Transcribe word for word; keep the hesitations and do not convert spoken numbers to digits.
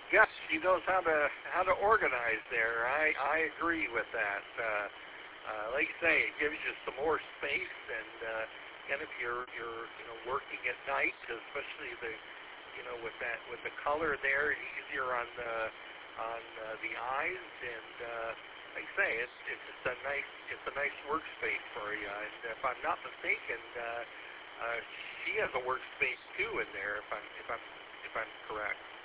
Yes, she knows how to how to organize there. I I agree with that. Uh, uh, like you say, it gives you some more space, and uh, again, if you're you're you know working at night, especially the you know with that with the color there, it's easier on the on uh, the eyes, and uh, like I say, it's it's just a nice it's a nice workspace for you. And if I'm not mistaken, uh, uh, she has a workspace too in there. If I'm if I'm if I'm correct.